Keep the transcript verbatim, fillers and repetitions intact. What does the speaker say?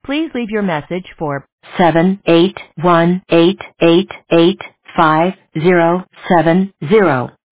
Please leave your message for seven eight one eight eight eight five zero seven zero.